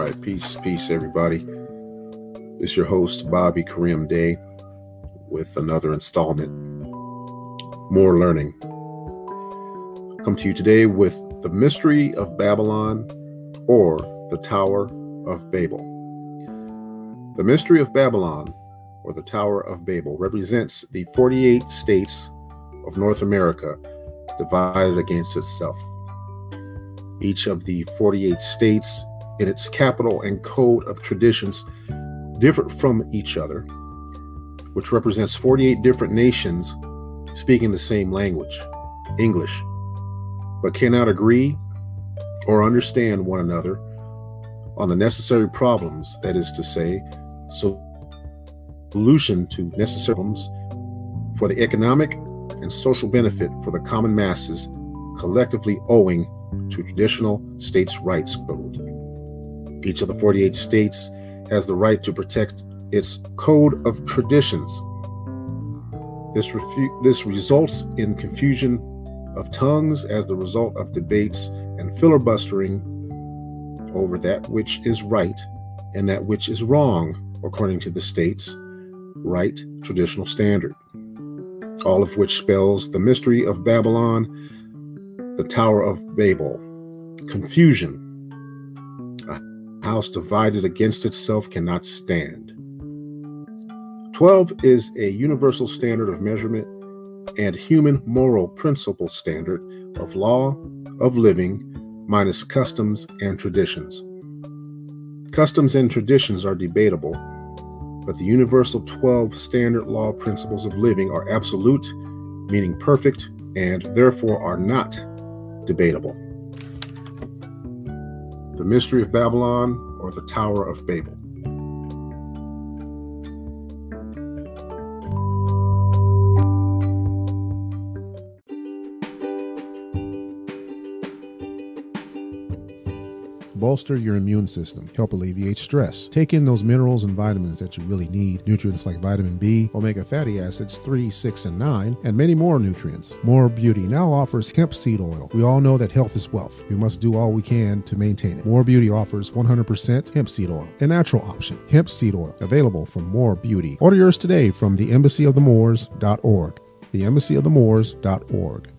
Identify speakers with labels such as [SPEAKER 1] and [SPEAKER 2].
[SPEAKER 1] right, peace, everybody. It's your host, Bobby Kareem Day, with another installment, More Learning. Come to you today with The Mystery of Babylon, or the Tower of Babel. The Mystery of Babylon, or the Tower of Babel, represents the 48 states of North America divided against itself. Each of the 48 states in its capital and code of traditions differ from each other, which represents 48 different nations speaking the same language, English, but cannot agree or understand one another on the necessary problems, that is to say, solution to necessary problems for the economic and social benefit for the common masses, collectively owing to traditional states' rights code. Each of the 48 states has the right to protect its code of traditions. This results in confusion of tongues as the result of debates and filibustering over that which is right and that which is wrong, according to the state's right traditional standard. All of which spells the mystery of Babylon, the Tower of Babel, confusion. A house divided against itself cannot stand. 12 is a universal standard of measurement and human moral principle standard of law of living minus customs and traditions. Customs and traditions are debatable, but the universal 12 standard law principles of living are absolute, meaning perfect, and therefore are not debatable. The Mystery of Babylon, or the Tower of Babel.
[SPEAKER 2] Bolster your immune system, help alleviate stress. Take in those minerals and vitamins that you really need, nutrients like vitamin B, omega fatty acids 3, 6, and 9, and many more nutrients. More Beauty now offers hemp seed oil. We all know that health is wealth. We must do all we can to maintain it. More Beauty offers 100% hemp seed oil, a natural option. Hemp seed oil, available from More Beauty. Order yours today from theembassyofthemoors.org. theembassyofthemoors.org.